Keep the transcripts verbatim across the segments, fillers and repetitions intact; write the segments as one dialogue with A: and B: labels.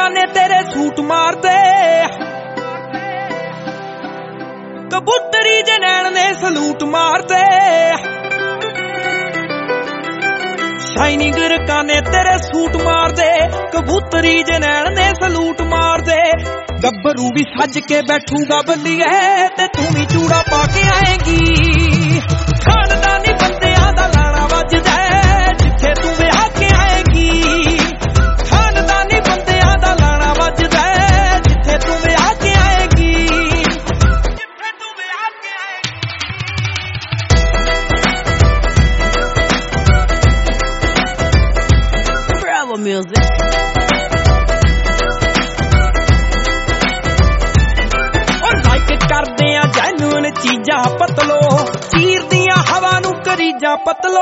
A: ਕਾਨੇ तेरे सूट मारते कबूतरी जे नैन ने सलूट मारते शाइनिंग काने तेरे सूट मारते कबूतरी जे नैन ने सलूट मारते गब्बरू भी सज के बैठूगा बल्लिए ते तू भी चूड़ा पा के आएगी खानदानी बंदियां दा लाना वजदा जिथे तू विआह के आएगी खानदानी बंदियां दा लाना वजदा जिथे तू विआह के आएगी जिथे तू विआह के आएगी Bravo Music करदे आ जैनून चीजां पतलो चीर दियां हवा नू करीजां पतलो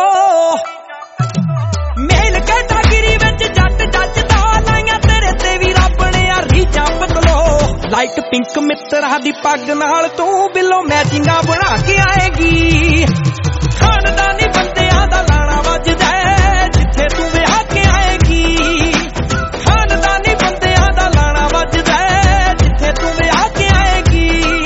A: मेल कैटागिरी विच जट जचदा लाइयां तेरे ते भी रब ने आ रीजां पतलो लाइट पिंक मित्तरा दी पग नाल तू बिलो मैचिंगां बना के आएगी खानदानी बंदियां दा लाना वजदा जिथे तू विआह के आएगी खानदानी बंदियां दा लाना वजदा जिथे तू विआह के आएगी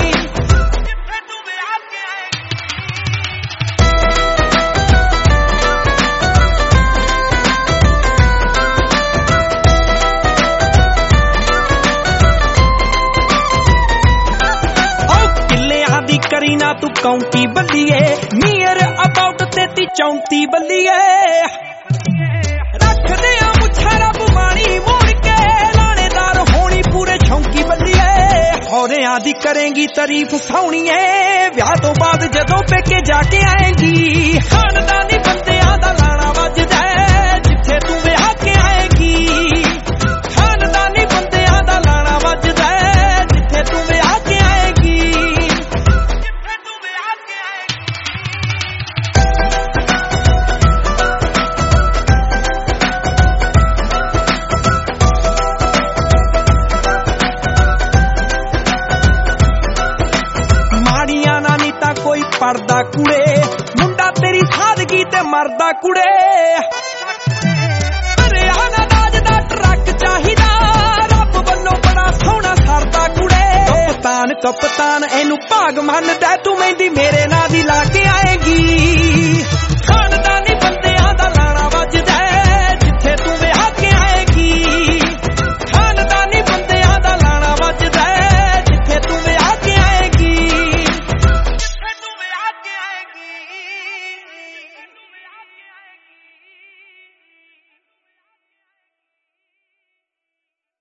A: करी ना तू काउंटी बल्लिए नियर अबाउट तेती चौंती बल्लिए रख दे मुछा रब माणी मोड़ के लानेदार होनी पूरे छौंकी बल्लिए औरियां दी करेंगी तारीफ सोहणीए ब्याह तो बाद जदों पेके जाके आएगी खानदानी बंदियां दा लाना वजदा जिथे तू विआह के आएगी खानदानी बंदियां दा लाना वजदा जिथे तू विआह के आएगी कोई पढ़दा कुड़े मुंडा तेरी सादगी ते मरदा कुड़े हरियाणा राज दा ट्रक चाहिदा रब वल्लों बड़ा सोहना सरदा कुड़े कप्तान कप्तान एनू भाग मनदा तू मेहंदी मेरे नाल दी ला के आएगी